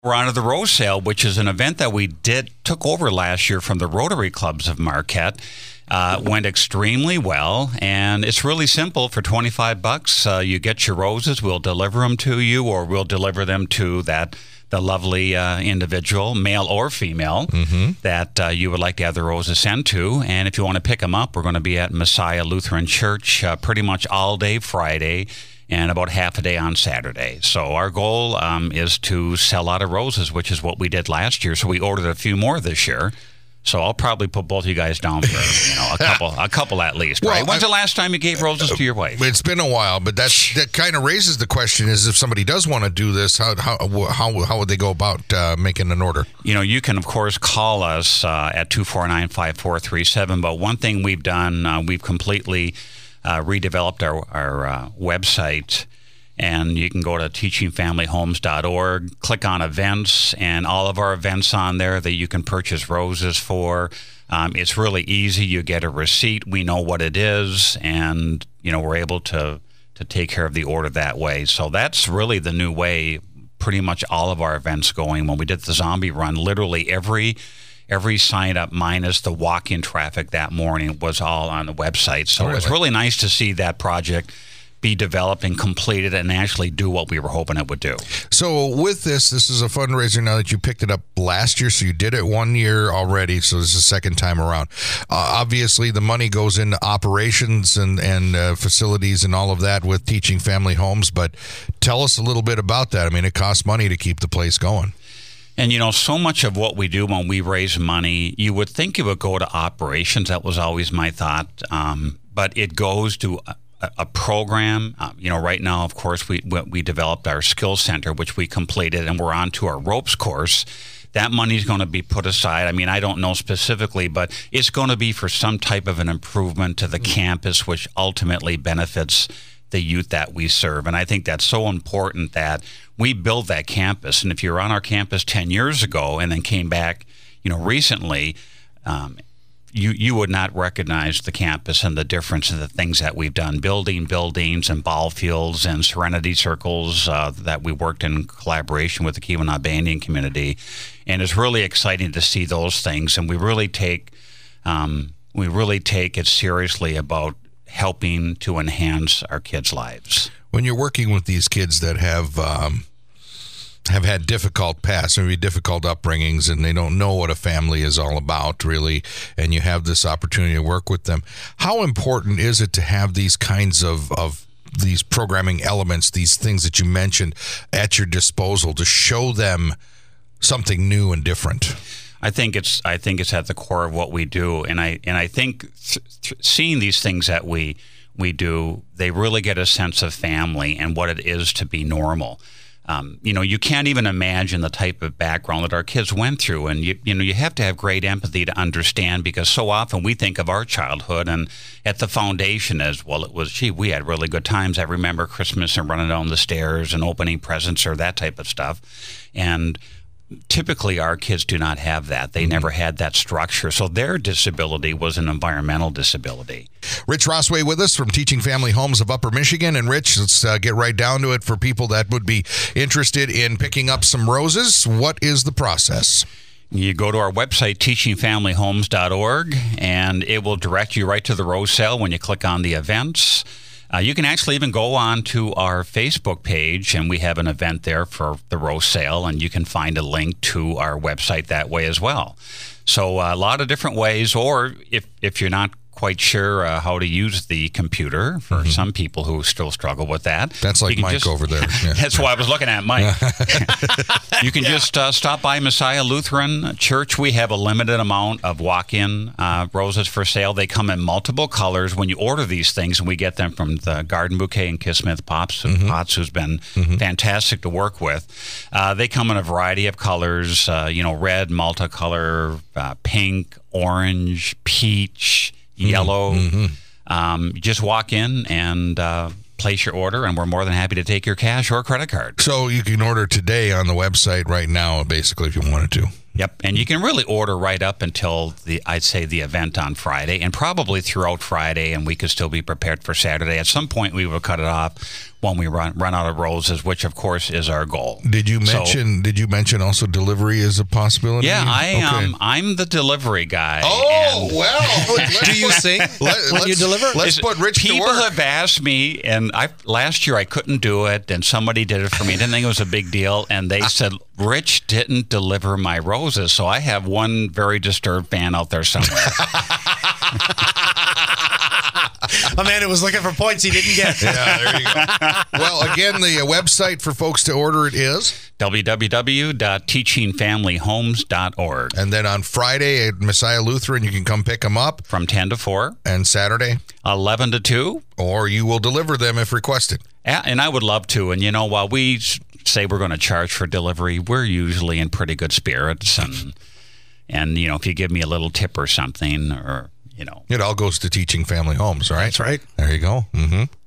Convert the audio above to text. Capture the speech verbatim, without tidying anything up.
We're on to the Rose Sale, which is an event that we did took over last year from the Rotary Clubs of Marquette. Uh, went extremely well, and it's really simple. For twenty-five bucks, uh, you get your roses. We'll deliver them to you, or we'll deliver them to that the lovely uh, individual, male or female, mm-hmm. that uh, you would like to have the roses sent to. And if you want to pick them up, we're going to be at Messiah Lutheran Church uh, pretty much all day Friday and about half a day on Saturday. So our goal um, is to sell out of roses, which is what we did last year. So we ordered a few more this year. So I'll probably put both of you guys down for, you know, a couple, a couple at least, right? Well, When's I, the last time you gave roses uh, to your wife? It's been a while, but that's, that kind of raises the question: is if somebody does want to do this, how how how, how would they go about uh, making an order? You know, you can of course call us uh, at two four nine, five four three seven. But one thing we've done, uh, we've completely uh, redeveloped our our uh, website. And you can go to teaching family homes dot org, click on events, and all of our events on there that you can purchase roses for. Um, it's really easy. You get a receipt. We know what it is, and you know we're able to to take care of the order that way. So that's really the new way. Pretty much all of our events going. When we did the zombie run, literally every every sign up minus the walk-in traffic that morning was all on the website. So oh, it's really nice to see that project be developed and completed and actually do what we were hoping it would do. So with this, this is a fundraiser now that you picked it up last year, so you did it one year already, so this is the second time around. Uh, obviously, the money goes into operations and, and uh, facilities and all of that with Teaching Family Homes, but tell us a little bit about that. I mean, it costs money to keep the place going. And, you know, so much of what we do when we raise money, you would think it would go to operations. That was always my thought. Um, but it goes to a, a program. Uh, you know, right now, of course, we we developed our skills center, which we completed, and we're on to our ropes course. That money's going to be put aside. I mean, I don't know specifically, but it's going to be for some type of an improvement to the mm-hmm. campus, which ultimately benefits the youth that we serve. And I think that's so important that we build that campus. And if you're on our campus ten years ago and then came back, you know, recently, um, you you would not recognize the campus and the difference in the things that we've done, building buildings and ball fields and serenity circles uh, that we worked in collaboration with the Keweenaw Indian community. And it's really exciting to see those things. And we really take um, we really take it seriously about helping to enhance our kids' lives. When you're working with these kids that have um, have had difficult pasts, maybe difficult upbringings, and they don't know what a family is all about, really, and you have this opportunity to work with them, how important is it to have these kinds of, of these programming elements, these things that you mentioned, at your disposal to show them something new and different? I think it's I think it's at the core of what we do, and I and I think th- th- seeing these things that we we do, they really get a sense of family and what it is to be normal. Um, you know, you can't even imagine the type of background that our kids went through, and you you know you have to have great empathy to understand, because so often we think of our childhood and at the foundation as, well, it was, gee, we had really good times. I remember Christmas and running down the stairs and opening presents or that type of stuff, and typically our kids do not have that. They mm-hmm. never had that structure. So their disability was an environmental disability. Rich Rossway with us from Teaching Family Homes of Upper Michigan. And Rich, let's uh, get right down to it for people that would be interested in picking up some roses. What is the process? You go to our website, teaching family homes dot org, and it will direct you right to the rose sale when you click on the events. Uh, you can actually even go on to our Facebook page, and we have an event there for the rose sale, and you can find a link to our website that way as well. So uh, a lot of different ways, or if, if you're not quite sure uh, how to use the computer, for mm-hmm. some people who still struggle with that. That's like Mike just, over there. Yeah. That's why I was looking at Mike. You can yeah. just uh, stop by Messiah Lutheran Church. We have a limited amount of walk-in uh, roses for sale. They come in multiple colors. When you order these things, and we get them from the Garden Bouquet and Kismith Pops, mm-hmm. Potts, who's been mm-hmm. fantastic to work with. Uh, they come in a variety of colors, uh, you know, red, multicolor, uh, pink, orange, peach, yellow. Mm-hmm. Um, just walk in and uh, place your order, and we're more than happy to take your cash or credit card. So you can order today on the website right now, basically, if you wanted to. Yep, and you can really order right up until the I'd say the event on Friday, and probably throughout Friday, and we could still be prepared for Saturday. At some point, we will cut it off. when we run run out of roses, which of course is our goal. Did you mention? So, did you mention also delivery is a possibility? Yeah, I okay. um I'm the delivery guy. Oh well, do you sing let, when you deliver? Let's put Rich to People work. have asked me, and I last year I couldn't do it, and somebody did it for me. I didn't think it was a big deal, and they said Rich didn't deliver my roses, so I have one very disturbed fan out there somewhere. Amanda was looking for points he didn't get. Yeah, there you go. Well, again, the uh, website for folks to order it is w w w dot teaching family homes dot org. And then on Friday at Messiah Lutheran, you can come pick them up. From ten to four. And Saturday? eleven to two. Or you will deliver them if requested. And I would love to. And, you know, while we say we're going to charge for delivery, we're usually in pretty good spirits. And, and you know, if you give me a little tip or something, or, you know. It all goes to Teaching Family Homes, right? That's right. There you go. Mm-hmm.